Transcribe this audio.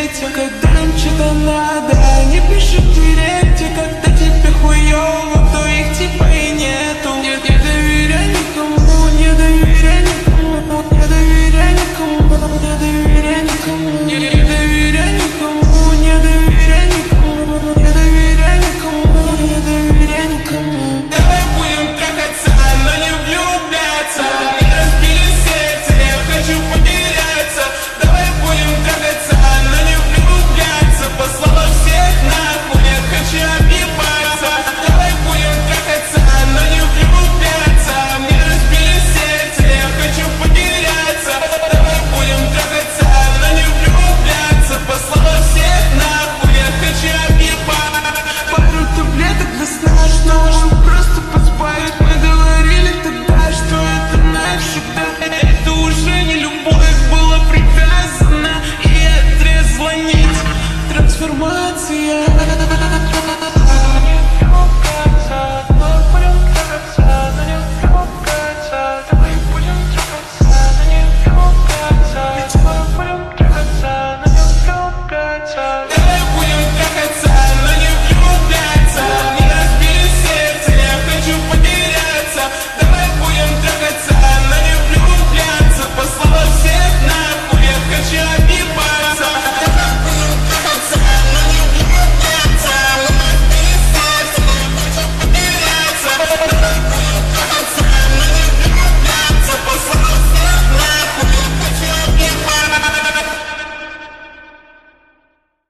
свете. Когда им что-то надо, они пишут в директе. Когда тебе хуёво, то их типа и нету. Не доверяй никому, не доверяй никому, не доверяй никому, не доверяй никому, не доверяй никому, не доверяй никому, не доверяй никому, не доверяй никому. Давай будем трахаться, но не влюбляться. Не разбили сердце, я хочу потеряться. Давай будем трахаться, но не влюбляться. Послала всех нахуй, я хочу объебаться. Давай будем трахаться, но не влюбляться. Мне разбили сердце, я хочу потеряться. Давай будем трахаться, но не влюбляться. Послала всех нахуй, я хочу объебаться. Пару таблеток для сна, чтобы просто поспать. Мы говорили тогда, что это навсегда. Это уже не любовь, была привязана и отрезала нить. Трансформация.